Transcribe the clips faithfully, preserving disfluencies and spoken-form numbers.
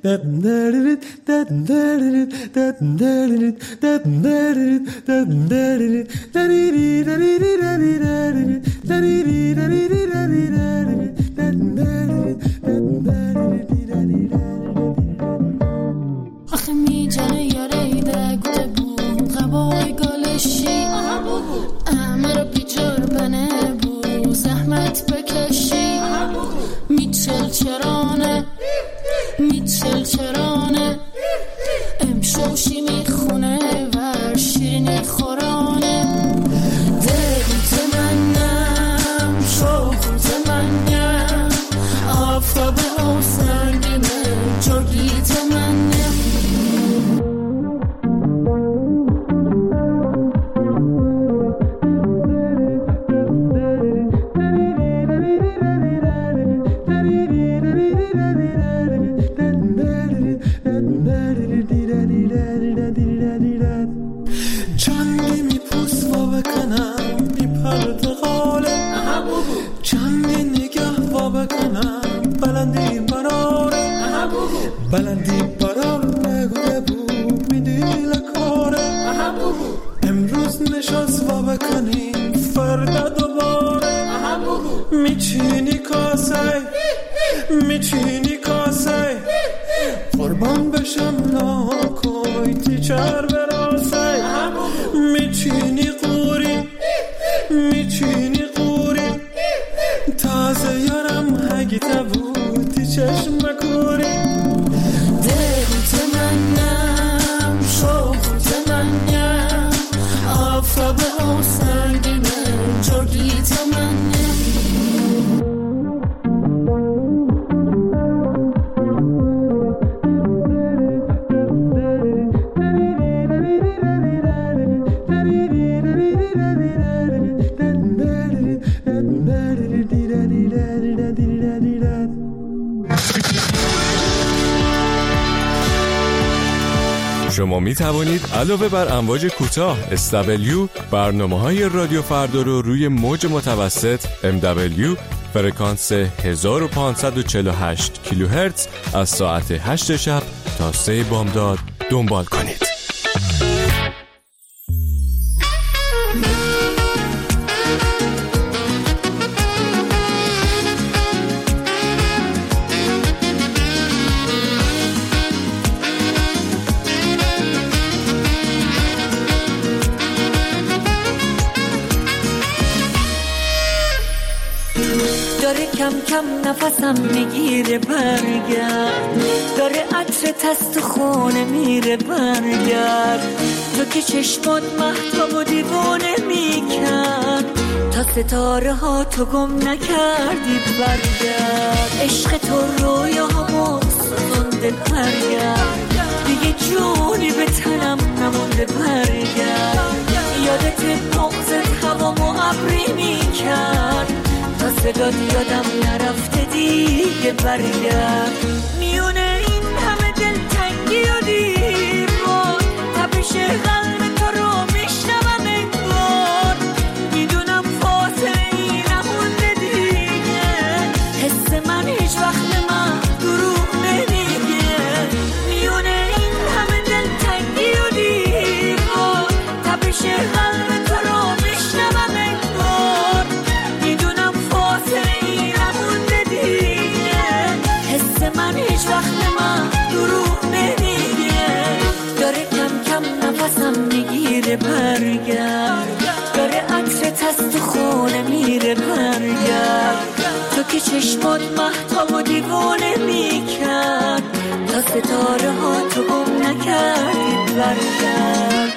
آخه می جنه یاره ایده گوته بود غبای گالشی امه رو بیجار بنه بود زحمت بکشی میچل چرانه میچل چرانه امشوشی میخونه ور شیرینی خورانه دلت منم شوخت منم آفتاب و سنگینه جرگیت منم چندی میپوس و بکنم بی پرده غاله چندی نگه و بکنم بلندی براره بلندی برار نگوده بود میدی لکاره امروز نشست و بکنیم فردا دوباره میچینی کاسه میچینی کاسه قربان بشم ناکوی تیچر براسه میچینی قوری میچینی قوری تازه یارم هگیته بودی چشم کوری دلت منم شوخت منم آفتاب و سنگینه جرگیت منم شما می توانید علاوه بر امواج کوتاه اس دبلیو برنامه‌های رادیو فردا رو روی موج متوسط ام دبلیو فرکانس هزار و پانصد و چهل و هشت کیلوهرتز از ساعت هشت شب تا سه بامداد دنبال کنید. داره کم کم نفسم میگیره برگرد داره عطر تست و خونه میره برگرد تو که چشمات مهتاب و دیوانه میکرد تا ستاره ها تو گم نکردی برگرد عشق تو رویامو سوزونده برگرد دیگه جونی به تنم نمونده برگرد یادت بغزت هوامو ابری میکرد تا صدات یادم نرفته دیگه برگرد میونه این همه دلتنگی و دیوار تپش قلب تو رو میشنوم انگار میدونم فاصله ای نمونده دیگه حس من هیچ وقت من دروغ نمیگه میونه این همه دلتنگی و دیوار تپش قلب تو رو میشنوم انگار میدونم من هیچ وقت من دروغ نمیگه داره کم کم نفسم میگیره برگرد داره عطر تست و خونه میره برگرد تو که چشمات مهتاب و دیوانه میکرد تا ستاره ها تو گم نکردی برگرد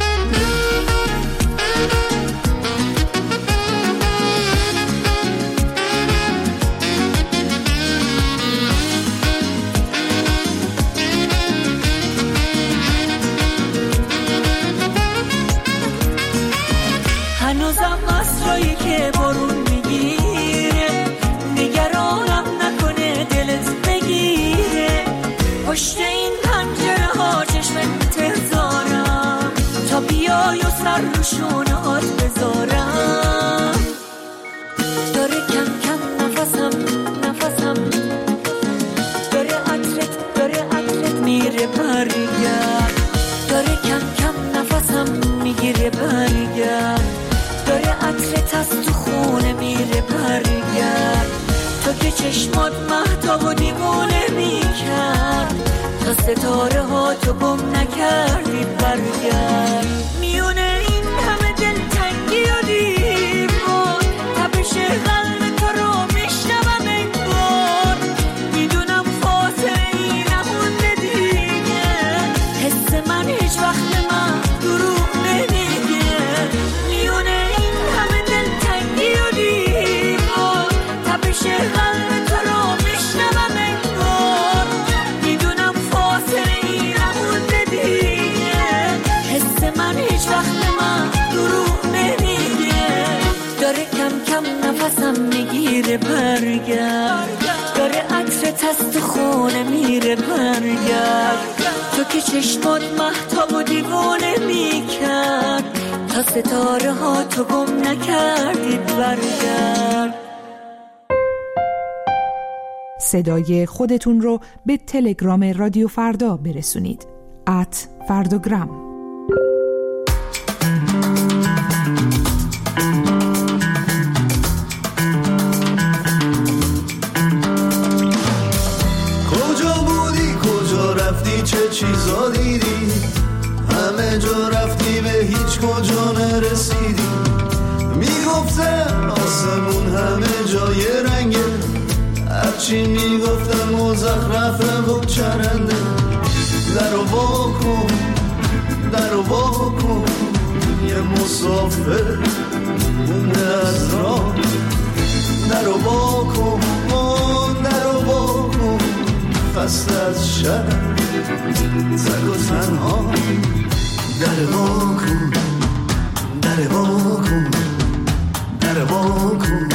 هنوزم اسرایی که بارون میگیره نگرانم نکنه دلت بگیره پشت این پنجره ها چشم انتظارم تا بیای و سر رو شونهات بذارم داره کم کم نفسم نفسم داره عطرت داره عطرت داره عطرت از تو خونه میره برگرد، تو که چشمات مهتاب و دیوونه میکرد، تا ستاره ها تو گم نکردی برگرد. میونه این همه دلتنگی و دیوار، تپش قلب تو رو میشنوم انگار، میدونم فاصله ای نمونده دیگه، حس من هیچ وقت من دروغ نمیگه. میونه این همه دلتنگی و دیوار، تپش قلب تو رو میشنوم انگار، میدونم فاصله ای نمونده دیگه، حس من هیچ وقت من دروغ نمیگه. داره کم کم نفسم میگیره برگرد، داره عطرت از تو خونه میره برگرد، تو که چشمات مهتاب و دیوونه میکرد، تا ستاره ها تو گم نکردی برگرد. صدای خودتون رو به تلگرام رادیو فردا برسونید. ات فردوگرام. کجا بودی کجا رفتی چه چیزا دیدی، همه جا رفتی به هیچ کجا نرسیدی. میگفتن آسمون همه جای رنگه، هرچی میگفتن مزخرفه و چرنده. درو وا کن درو وا کن، یه مسافر مونده از راه. درو وا کن درو وا کن، خسته از شهر تک و تنها. درو وا کن درو وا کن درو وا کن،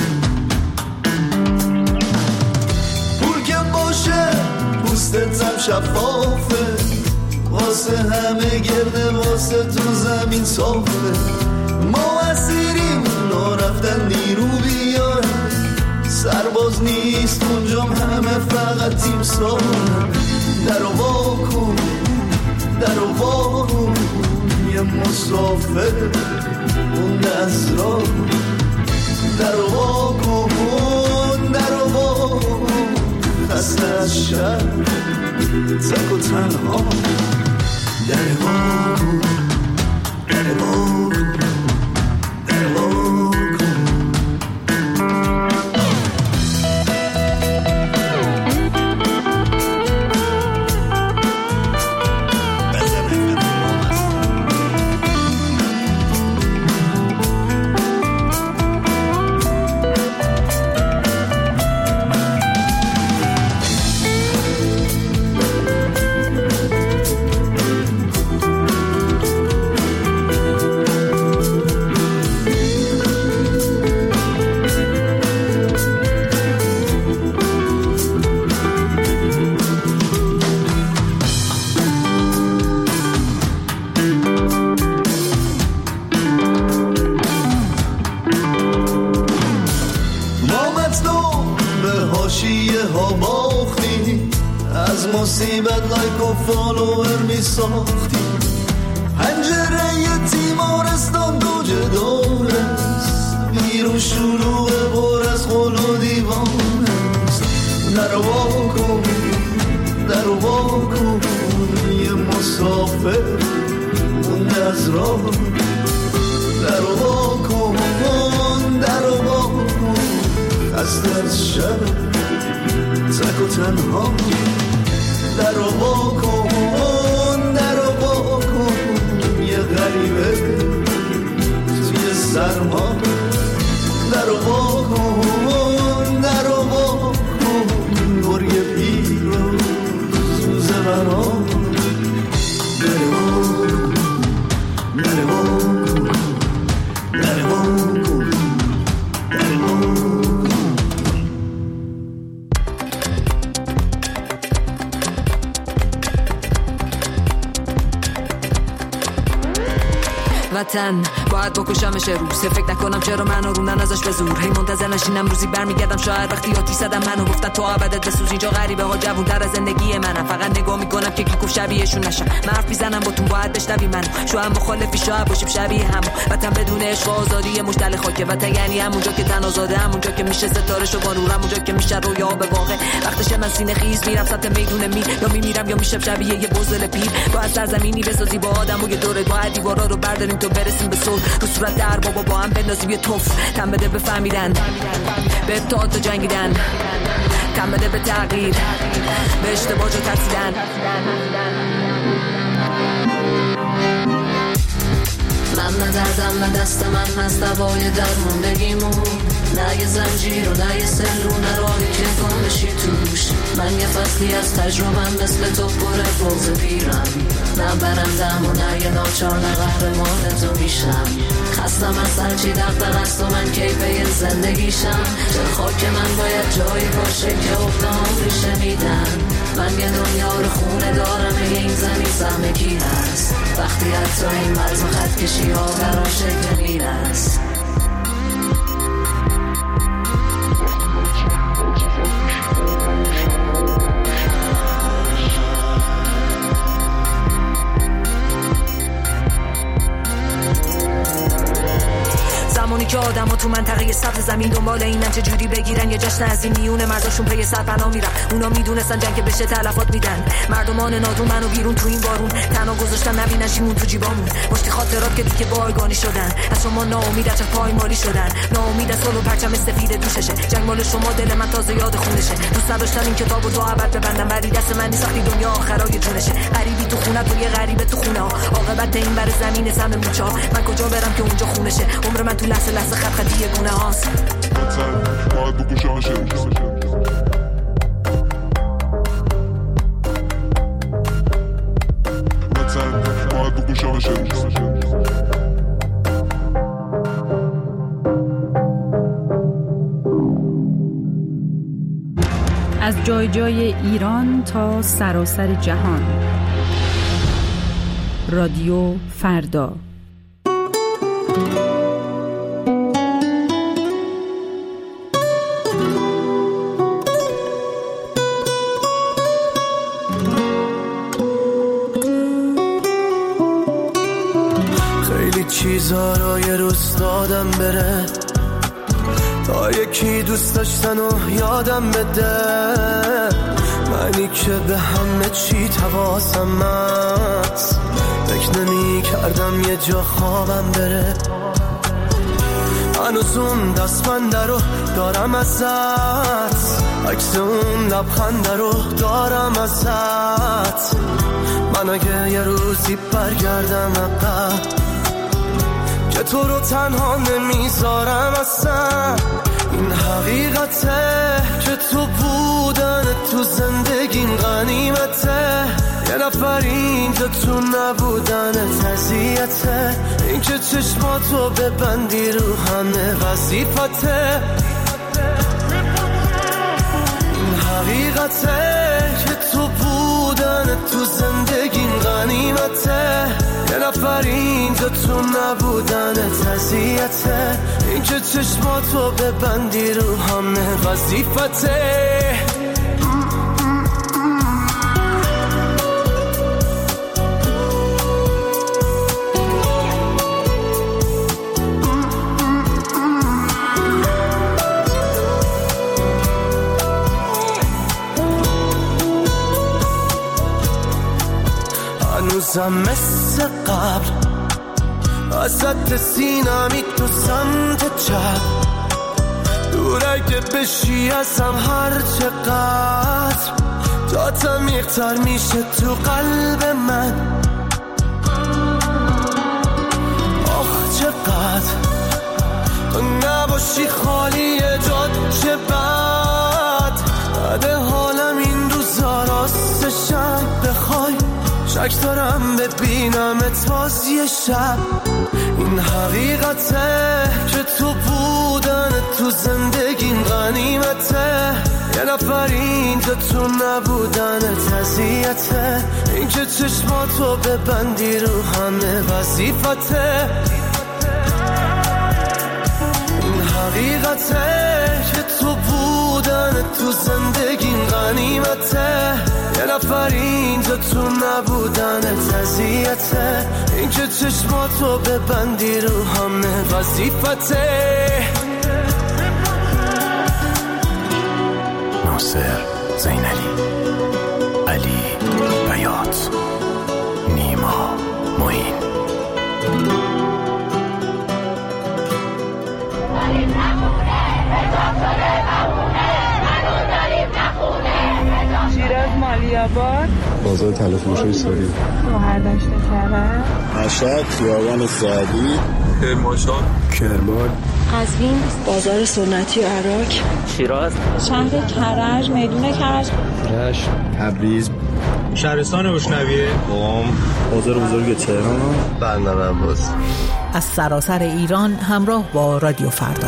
پوستتم شفافه، واسه همه گرده واسه تو زمین صافه. ما اسیریم لا رفتن نیرو بیاره، سرباز نیست اونجام همه فقط تیم ساره. درو وا کن درو وا کن، یه مسافر مونده از راه. درو وا کن درو وا کن، خسته از شهر تک و تنها. درو وا کن درو وا کن درو وا کن. مصیبت لایک و فالوور می ساختی، پنجره ی تیمارستان دوجه دارست، بیرون شلوغ بر از خل و دیوان است. درو وا کن درو وا کن، یه مسافر مونده از راه. درو وا کن درو وا کن، خسته از شب تک و تنها. درو وا کن درو وا کن، یه غریبه توی سرما. درو وا کن درو وا کن، گریه پیروز سوز غمان. درو وا کن درو وا کن درو وا کن درو وا کن. وطن با شاید بکشمش روز. فکر نکنم چرا منو رونن ازش به زور. هی منتظر نشینم روزی برمیگردم شاید وقتی آتی زدم منو گفتن تو ابدت بسوز. اینجا غریبه ها جوون‌تر از زندگی منم. فقط نگاه میکنم که کی گفت شبیهشون نشم. من حرف میزنم با تو باید بشنوی منو. شاید مخالفی شاید باشیم شبیه هم. وطن بدون عشق و آزادی مشتل خاکه. وطن یعنی همونجا که تن آزاده، همونجا که میشه ستاره‌شو با نور، همونجا که میشه رویا به واقع. وقتشه من سینه خیز میرم سمت میدون میر. یا میمیرم یا میشم شبیه یه بزرگ پیر. با از سرزمینی بسازی با آدم و یه دوره با دیوارا رو برداریم تو برسیم به صلح. رو صورت در بابا با هم بندازیم یه توف. تن بده بفهمیدن به اتحاد و جنگیدن. تن بده به تغییر به اشتباه جو ترسیدن. من نه دردم نه دست من از دوای درموندگیمون. نه یه زنجیر و نه یه سلو، نه راهی که گم بشی توش. من یه فصلی از تجربم مثل تو پر بغض پیرم. نه برندم و نه یه ناچار، نه قهرمان تو میشم. خستم از هرچی دغدغه است و من کیفه زندگیشم. چه خاک من باید جایی باشه که افتام ریشه میدن. من یه دنیا رو خونه دارم، این زمین سهم کی هست. وقتی حتی این مرز و خط کشی ها برا شکل میرست. زمانی که آدم ها تو منطقه سبز زمین دنبال اینن چه جوری بگیرن یه جشن از این میونه مرداشون پی سرپناه میرن. اونا میدونستن جنگ بشه تلفات میدن. مردمان نادون منو بیرون تو این بارون تنها گذاشتن نبینن شیمون تو جیبامون. مشتی خاطرات که دیگه بایگانی شدن. از شما ناامید از پایمالی شدن. ناامید از سلو پرچم سفید دوششه. جنگ مال شما دل من تازه یاد خونشه. دوست نداشتم این کتابو تو ابد ببندم ولی دست من نیست وقتی دنیا آخرای جونشه. غریبی تو خونه تو یه غریبه تو خونه ها. عاقبت این بر زمین سم موچا. من کجا برم که اونجا خونشه. عمر من تو لحظه لحظه خط خطی گونه هاست. باید بکشمش روز. باید بکشمش روز. از جای جای ایران تا سراسر جهان. رادیو فردا. خیلی چیزا رو یه روز دادم بره تا یکی دوست داشتن و یادم بده. منی که به همه چی حواسم هست. فکر نمی کردم یه جا خوابم بره. هنوز اون دستبنده رو دارم ازت. عکس اون لبخنده رو دارم ازت. من اگه یه روزی برگردم عقب که تو رو تنها نمیذارم اصلا. این حقیقته که تو بودن تو زندگیم غنیمته. یه نفر اینجا تو نبودن تزیته. این که چشماتو ببندی رو همه وظیفته. این حقیقته که تو بودن تو زندگیم غنیمته. یه نفر اینجا تو نبودن تزیته. این که چشماتو ببندی رو همه وظیفته. هنوزم مثل قبل ازت سینمی تو سمت چپ. دور اگه بشی ازم هر چقدر تا تمیق‌تر میشه تو قلب من. آخ چقدر تو نباشی خالی جاد چه بد. بعد حالم این روزا راستشم بخوای شک دارم ببینمت باز یه شب. این حقیقته که تو بودن تو زندگیم غنیمته. یه نفر اینجا تو نبودن تزیته. این که چشماتو ببندی رو همه وظیفته. حقیقته که تو بودن تو زندگیم غنیمته، یه نفر اینجا تو نبودنت اذیته، این که چشماتو ببندی رو همه وظیفته. ناصر زینالی، علی بیات، نیما معین. داریم نخونه حساب شده بمونه، هنوز داریم نخونه. شیراز مالیاباد، بازار تلفروشی ساری، مهردشت کرم، مشهد خیابان سعدی، کرمانشاه، کرمان، قزوین بازار سنتی و عراق، شیراز، شهر کرج، میدون کرج، رشت، تبریز، شهرستان بوشنویه، قم، بازار بزرگ تهران، بندر عباس. از سراسر ایران همراه با رادیو فردا.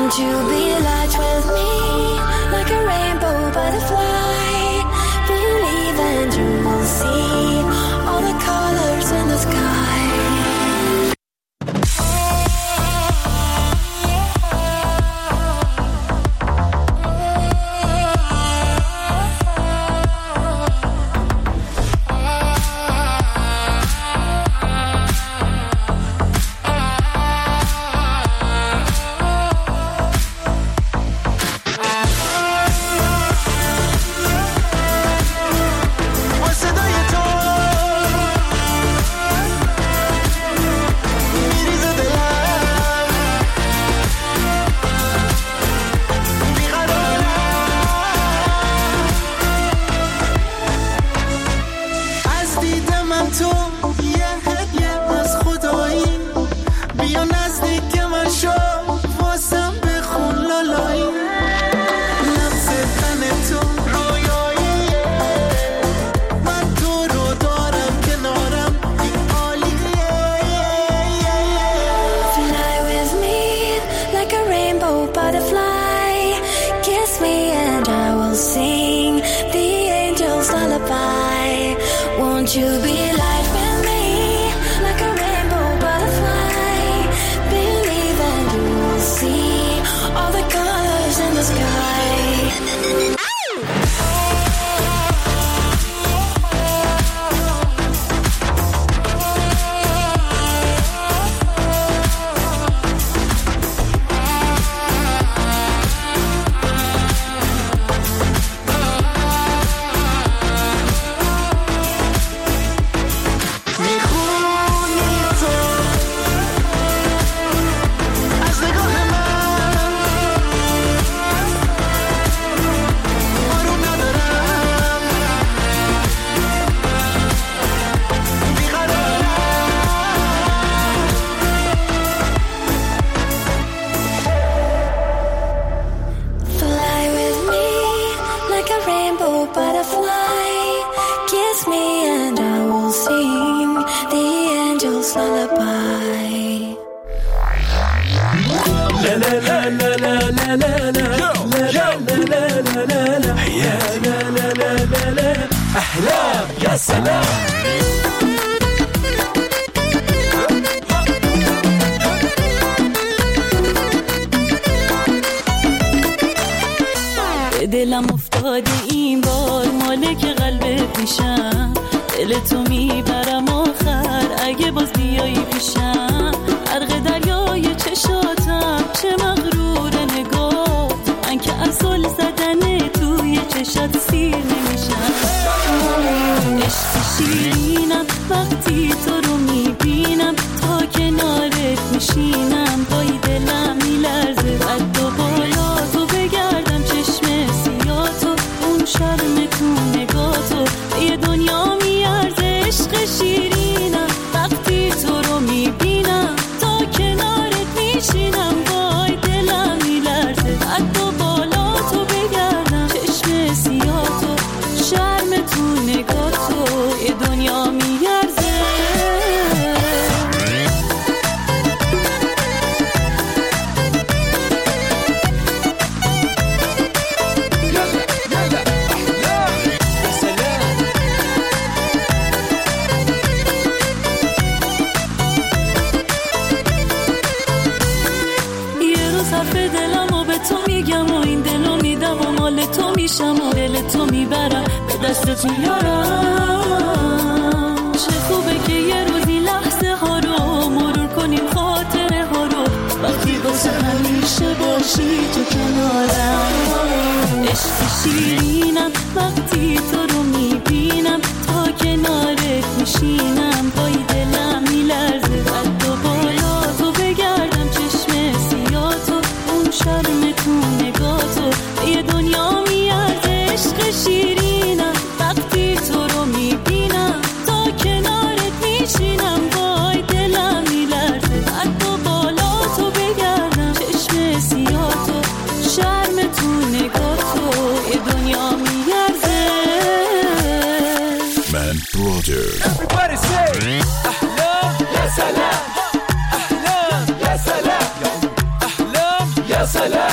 Won't you be light with me like a rainbow butterfly? Believe and you will see all the colors in the sky. دلم افتاده این بار مالک قلب پیشم، دل تو میبرم آخر اگه باز بیایی پیشم. غرق دریای چشاتم چه مغرور نگاه، من که از زل زدن توی چشات سیر نمیشم. عشق شیرینم وقتی تو رو میبینم، تا کنارت میشینم پای دلم میلرزه. قد و بالا تو بگردم چشم سیاه تو، اون شرم تو نگاه تو یه دنیا میارزه. عشق شیرینم وقتی تو رو میبینم، تا کنارت میشینم وای دلم میلرزه. قد و بالا تو بگردم چشم سیاه تو، شرم تو نگاه تو یه دنیا میارزه. تو میشم و دل تو میبرم به دستت میارم. چه خوبه که یه روزی لحظه ها رو مرور کنیم، خاطره ها رو وقتی واسه همیشه باشی تو کنارم. عشق شیرینم وقتی تو رو میبینم، تا کنارت میشینم پای دلم میلرزه. قد و بالا تو بگردم چشم سیاه تو، اون شرم تو نگاه تو یه دنیا میارزه. عشق شیرینم وقتی تو رو میبینم، تا کنارت میشینم وای دلم میلرزه. قد و بالا تو بگردم چشم سیاه تو، شرم تو نگاه تو یه دنیا میارزه. من برادر Everybody say احلام یا سلام، احلام یا سلام، احلام یا سلام.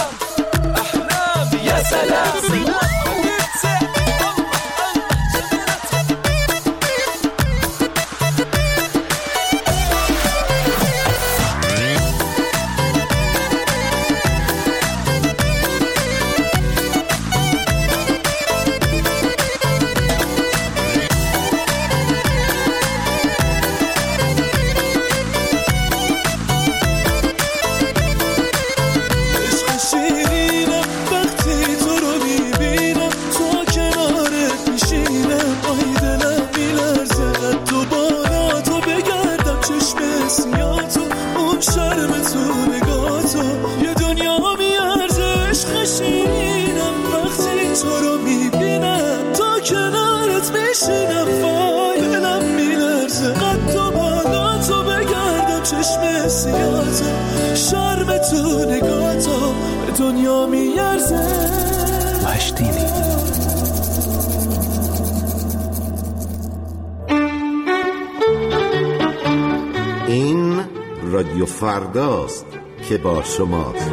این رادیو فرداست که با شماست.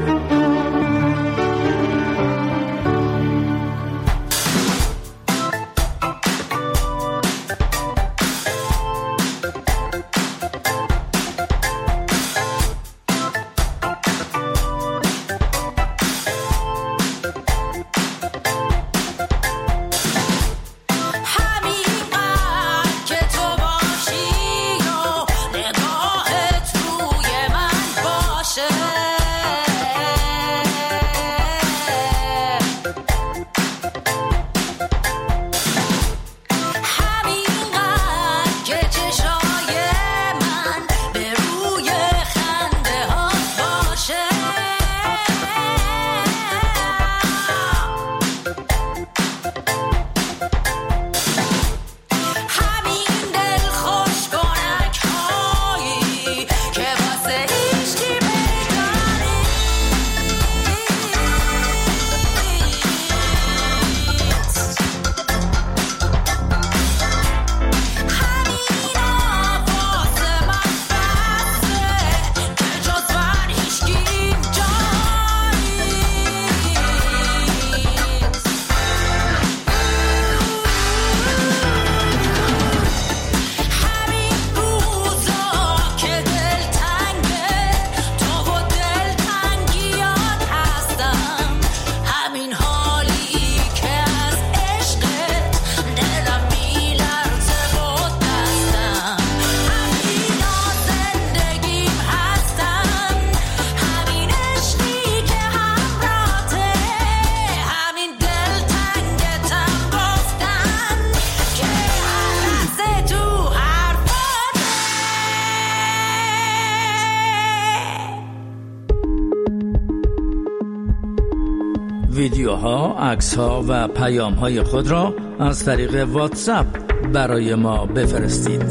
ویدیوها، عکس‌ها و پیام‌های خود را از طریق واتساپ برای ما بفرستید.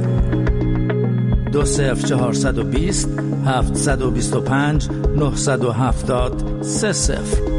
دو صفر چهارصد و بیست هفتصد و بیست و پنج نهصد و هفتاد سه صفر.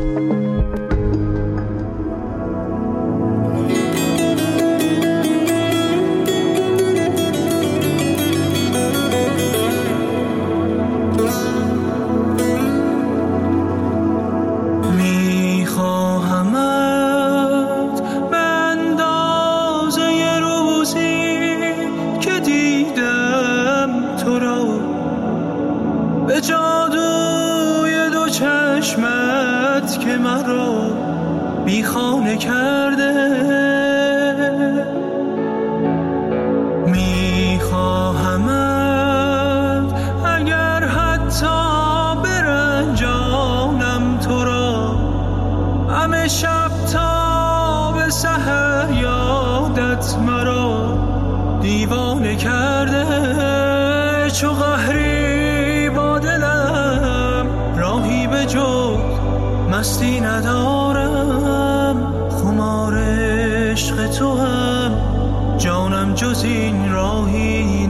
مستی ندارم، خمار عشق تو هم جانم جز این راهی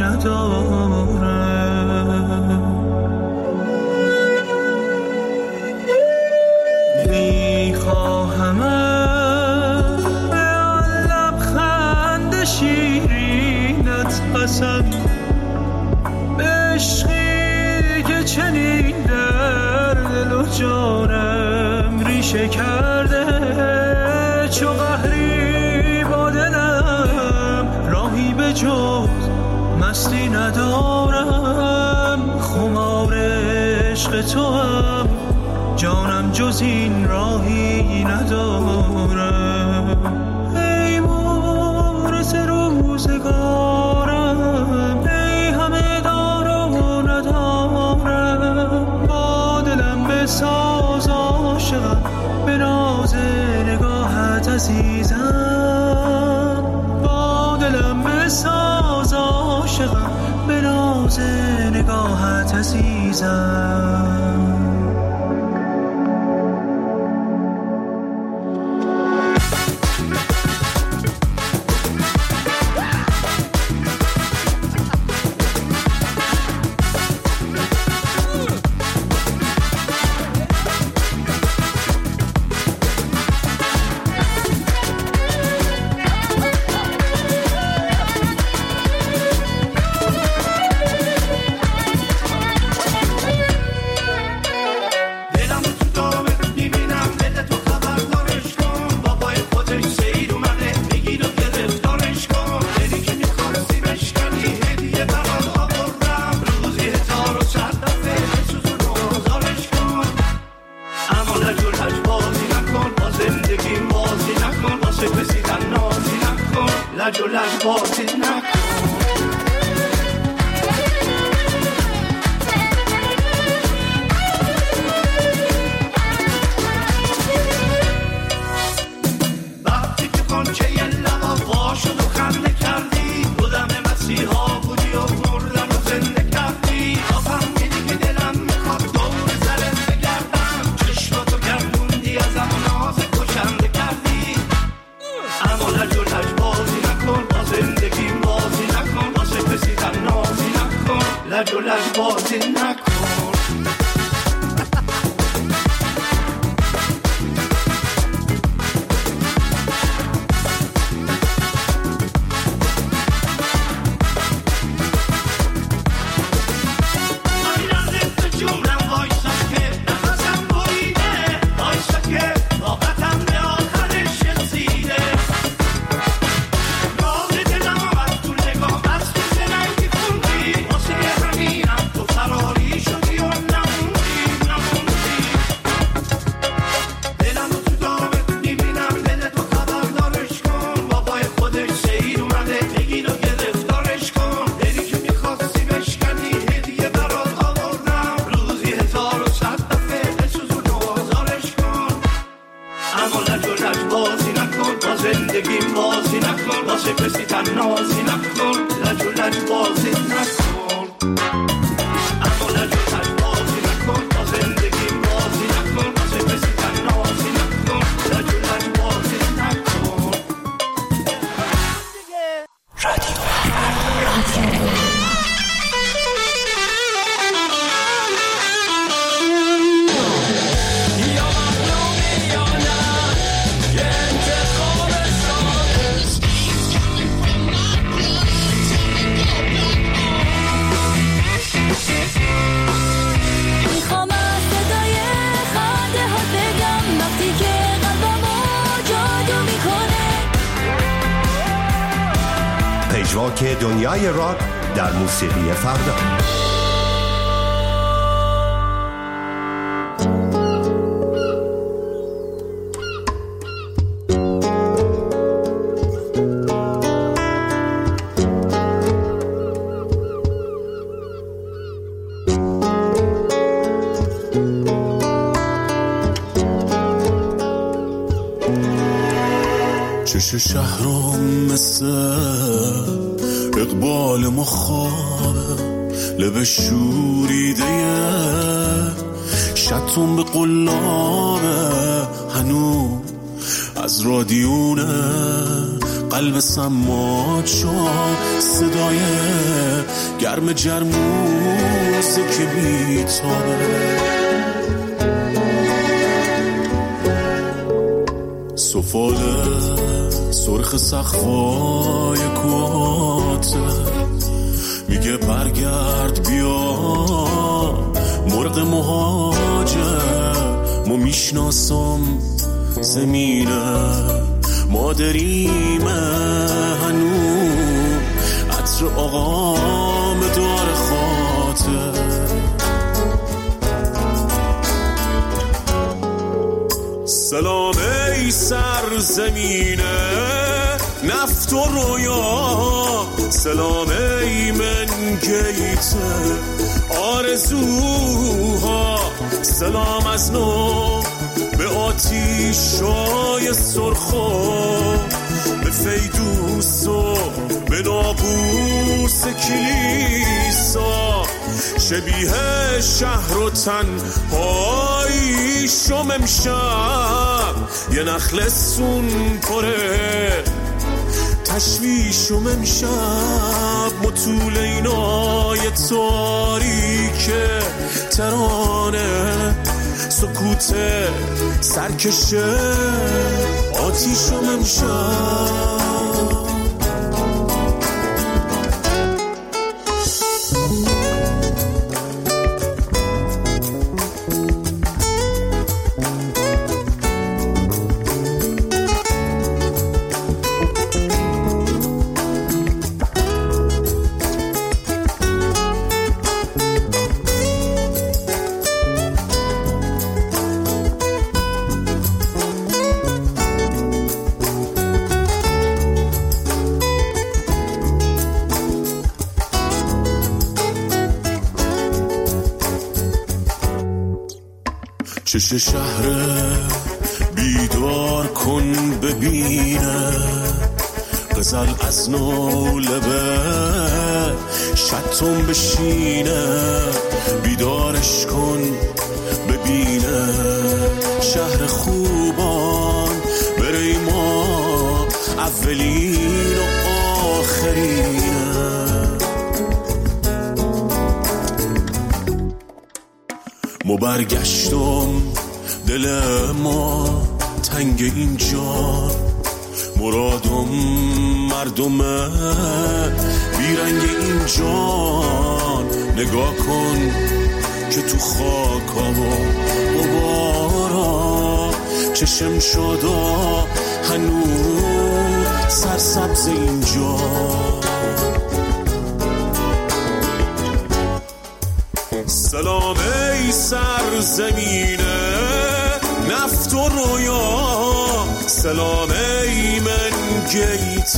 ندارم. میخواهمت به آن لبخند شیرینت قسم، عشقی که چنین در دل و جانم ریشه کرده. به جز مستی ندارم، خمار عشق تو هم جانم جز این راهی ندارم. ای مورث روزگارم، ای همه دار و ندارم، با دلم بساز عاشقم به ناز نگاهت عزیزم، با دلم بساز عاشقم به ناز نگاهت عزیزم. پژواک دنیای راک در موسیقی فردا. چش شهرم مثل اقبال مخابه، لب شوریده شتون به قلابه، هنو از رادیونه قلب سماج شد، صدای گرم جرموزه که بیتابه، سفاله سرخ سقفای کوهاته، میگه برگرد بیا مرغ مهاجر، ما میشناسم زمینه مادریمه، هنو مقام دار خاطر. سلام ای سرزمینه نفت و رویا، سلام ای من گیت آرزوها، سلام از نو به آتیشای سرخو، به فیدوس و به ناقوس کلیسا، شبیه شهر و تنهایی شم امشب، یه نخل سون پره تشویشم امشب، مطول اینای تاریک ترانه، سکوت سرکشه آتیشم امشب. چش شهر بیدار کن ببینه، غزل از نو لبه شتم بشینه، بیدارش کن ببینه، شهر خوبان بری ما اولین و آخرینه. ما برگشتم دل ما تنگ اینجا، مرادم مردمه بیرنگ اینجا، نگاه کن که تو خاکا و غبارا چشم شدا هنوز سرسبز اینجا. سلام ای سرزمینه نفت و رویا، سلام ای من گیت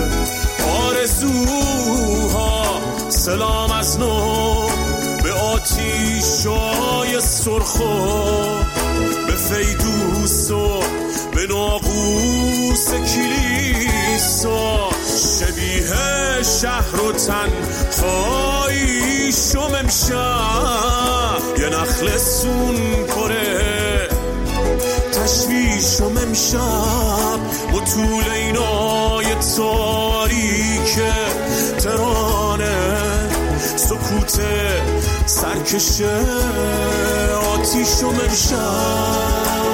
آرزوها، سلام از نو به آتیشای سرخو، به فیدوس و به ناقوس کلیسا، شبیه شهر و تنهایی شم امشب، یه نخل سون پره تشویشم امشب، مطول اینای تاریک ترانه، سکوت سرکشه آتیشم امشب.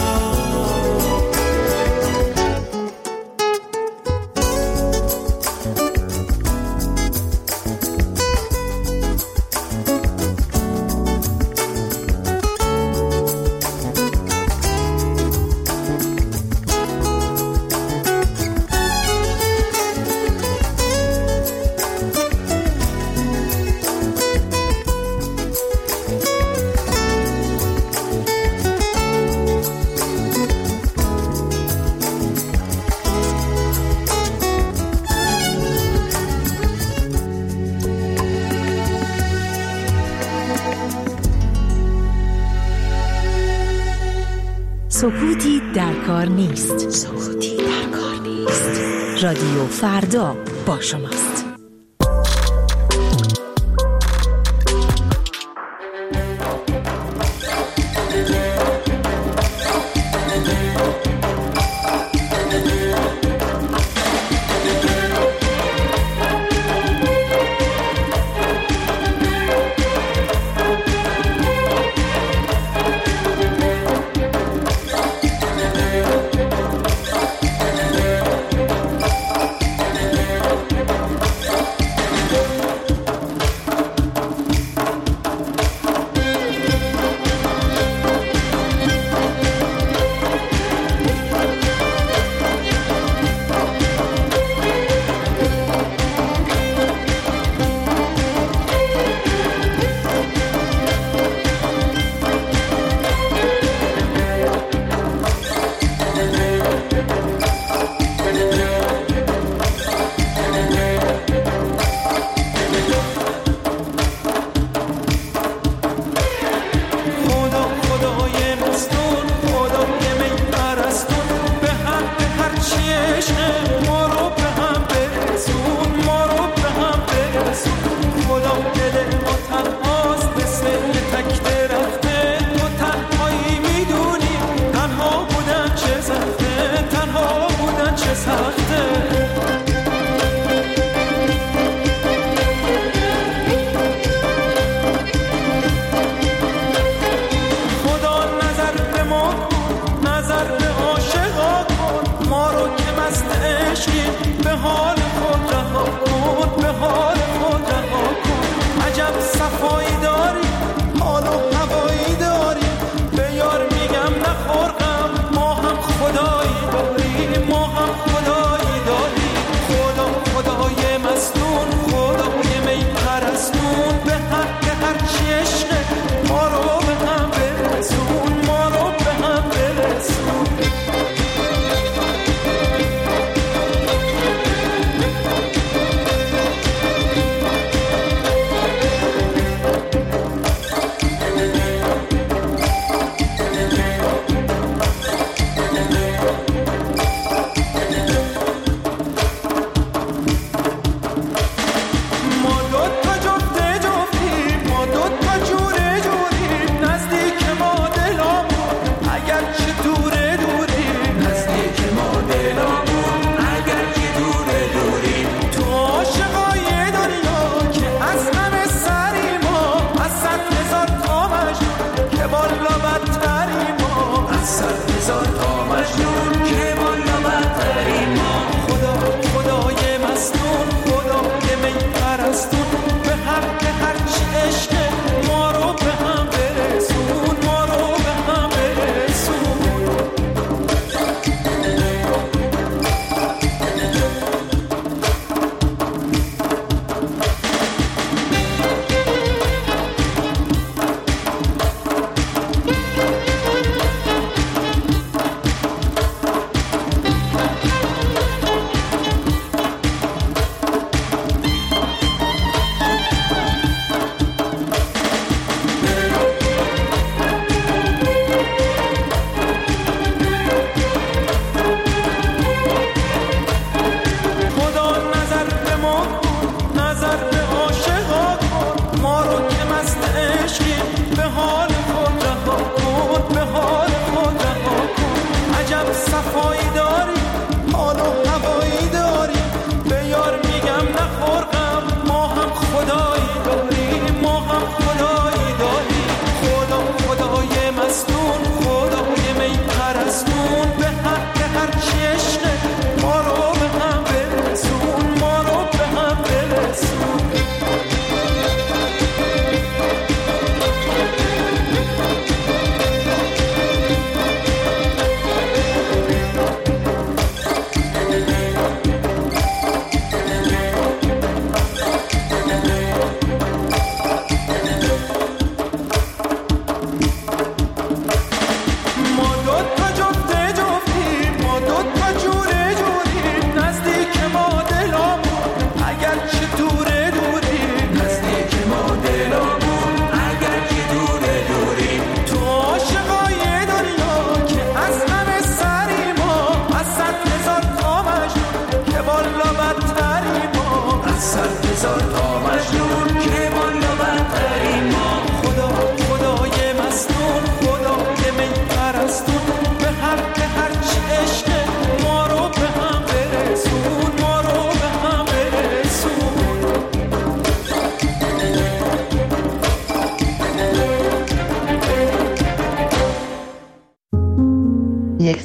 سکوتی در کار نیست. سکوتی در کار نیست. رادیو فردا با شماست.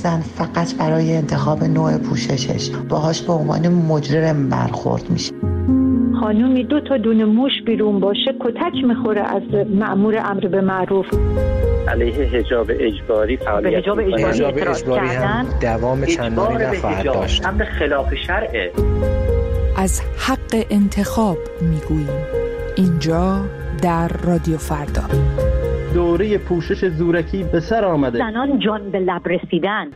زن فقط برای انتخاب نوع پوششش باهاش به عنوان مجرم برخورد میشه. خانومی دو تا دونه موش بیرون باشه کتک میخوره از مأمور امر به معروف. علیه حجاب اجباری فعالیت حجاب اجباری, حجاب اجباری هم دوام چندانی نخواهد داشت. امر خلاف شرعه. از حق انتخاب میگوییم اینجا در رادیو فردا. دوره پوشش زورکی به سر آمده. زنان جان به لب رسیدن.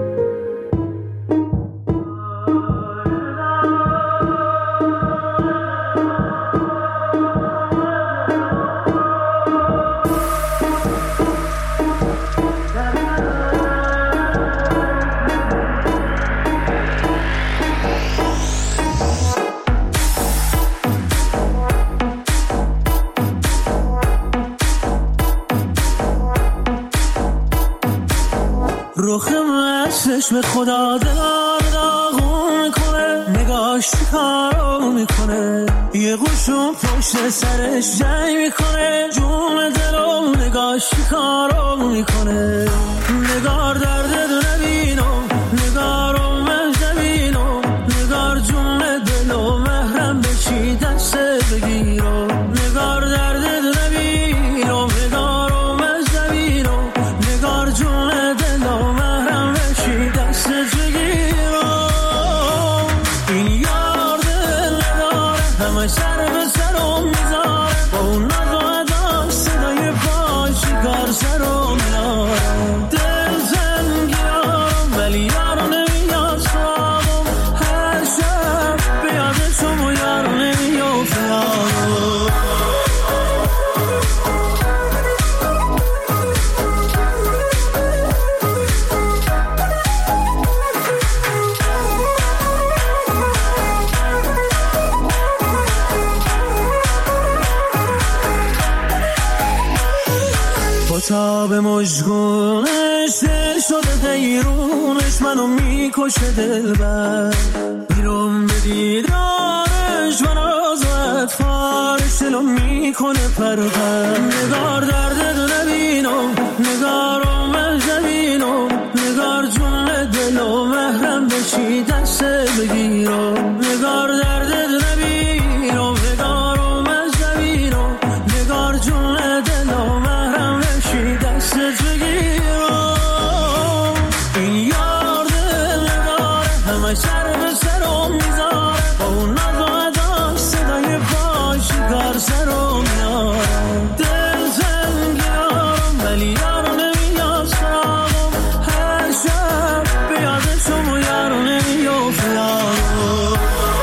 رخم چشم خدا دلار داغون میکنه، نگاش کارو میکنه، یه قشون پشت سرش جنگ میکنه، جون دلو نگاش کارو میکنه. نگار درد دو نبینم، نگارو من زمینم، نگار جون دلو محرم بشی دست بگیرم. نگار درد دو نبینم، نگارو من زمینم، نگار جون دلو محرم بشی دست بگیرم. این یار دل نداره همه سر به سرم میذاره، با اون ناز و ادا صدای پاش کار سرم میاره. دل زنگیارم ولی یارو نمیاد سوابم، هر شب به یادشم و یارو نمیافت یارو. تا به مجگونش دل شده دیرونش، منو میکشه دل بر بیرون به دیدارش، من آزاد فارش دلو میکنه پر پر. نگار درد دو نبینم، نگارو من زمینم، نگار جون دلو محرم بشی دست بگیرم. نگار درد دو نبینم، نگارو من زمینم، نگار جون دلو محرم بشی دست بگیرم. این یار دل نداره همه سر به سرم میذاره، با اون ناز و ادا صدای پاش کار سرم میاره. دل زنگیارم ولی یارو نمیاد سوابم، هر شب به یادشم و یارو نمیافت یارو.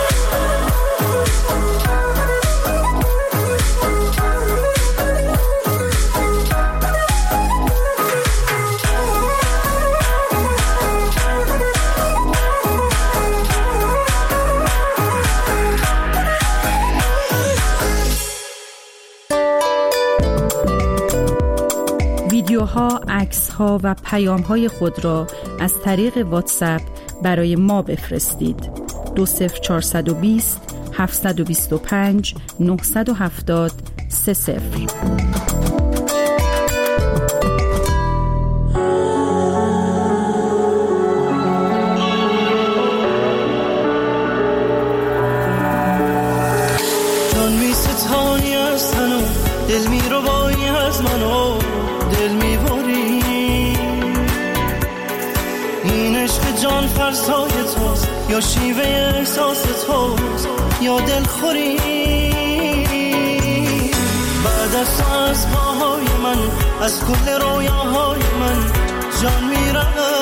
ویدیوها، عکس‌ها و پیام‌های خود را از طریق واتساپ برای ما بفرستید. دو صفر چهارصد و بیست هفتصد و بیست و پنج نهصد و هفتاد سه صفر. جان می ستانی از تنو، دل می رو بایی از منو، دل می باری. این عشق جان فرسای توست، یا شیوه احساس توست، یا دل خوری. بعد از تو از پاهای من، از کل رویاهای من جان می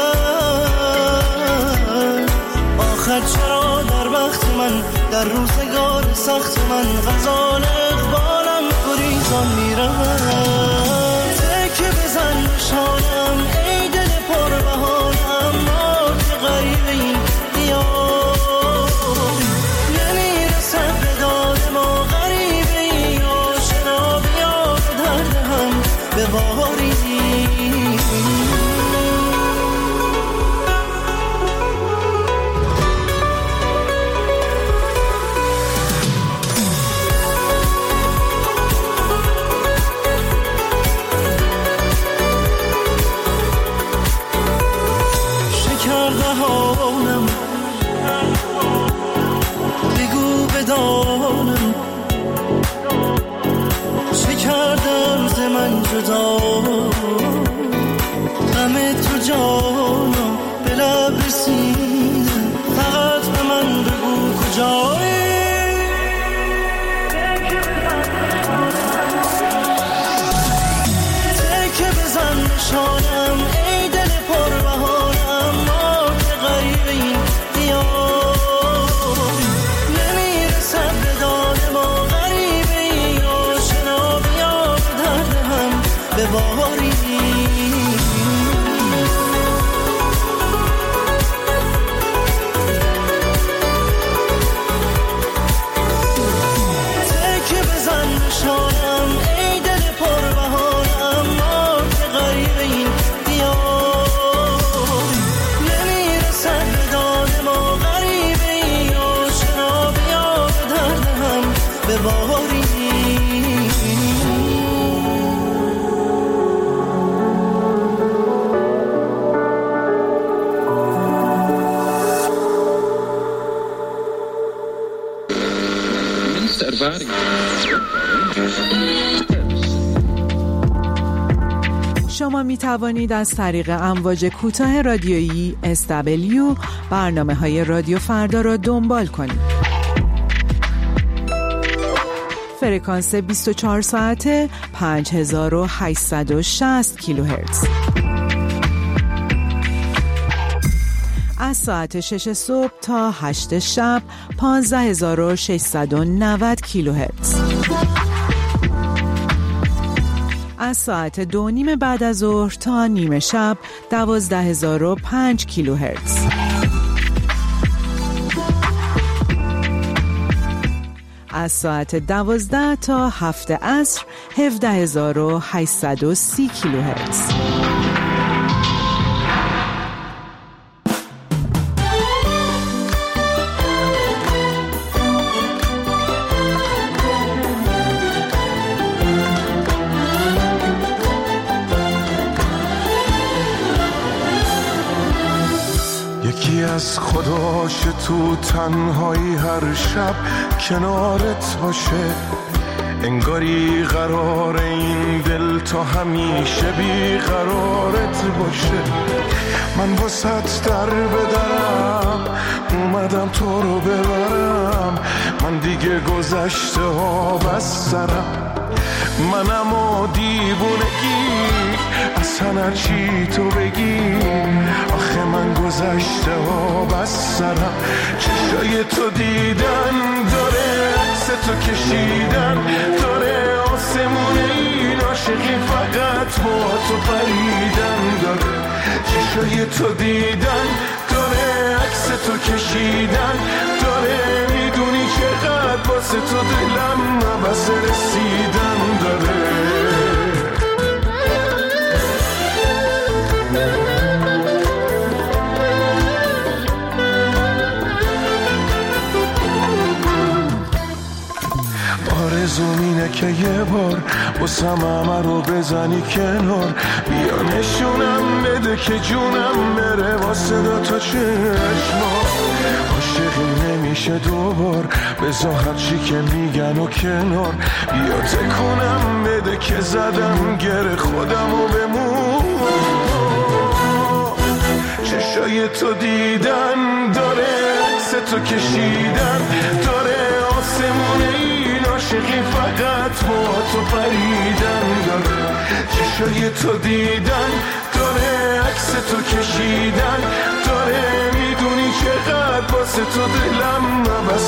رود. آخر چرا در وقت من، در روزگار سخت من، غزال اقبالم گریزان می رود. تکه بزن شانم ای دل پر بهایم، ما که غریب این دیار نمیرسد به داد ما، غریب این آشنا بیا به درد هم بباری. فردا غم تو جانا به لب رسیده فقط به من بگو کجایی تکه بزن نشانم ای دل پر بهارم ما که غریب این دیار نمیرسد به داد ما غریب این آشنا بیا به درد هم بباری شانم ای دل پر بهارم ما که غریب این دیار نمیرسد به داد ما غریب این آشنا بیا به درد هم بباری شما می توانید از طریق امواج کوتاه رادیویی اس دبلیو برنامه های رادیو فردا را دنبال کنید. فرکانس بیست و چهار ساعته پنج هزار و هشتصد و شصت کیلوهرتز. از ساعت شش صبح تا هشت شب پانزده هزار و ششصد و نود کیلوهرتز. از ساعت دو نیم بعد از ظهر تا نیمه شب دوازده هزار و پنج کیلوهرتز. از ساعت دوازده تا هفت عصر هفده هزار و هشتصد و سی کیلوهرتز. از خداش تو تنهایی هر شب کنارت باشه انگاری قرار این دل تا همیشه بی قرارت باشه من واسط در بدرم اومدم تو رو ببرم من دیگه گذشته ها بسترم منم و دیوونگی اصلا چی تو بگی آخه من گذشته ها بسترم چشای تو دیدن داره عکس تو کشیدن داره آسمون این عاشقی فقط با تو پریدن داره چشای تو دیدن داره عکس تو کشیدن داره میدونی چقدر واسه تو دلم نبسه رسیدن داره آرزوم اینه که یه بار باسم همه رو بزنی کنار بیا نشونم بده که جونم بره واسه دو تا چشما عاشقی نمیشه دوبار بذار هرچی که میگن و کنار بیا تکونم بده که زدم گره خودم و بمون چشای تو دیدن داره عکس تو کشیدن داره آسمون این عاشقی فقط با تو پریدن داره چشای تو دیدن داره عکس تو کشیدن داره میدونی چقدر واسه تو دلم نبسته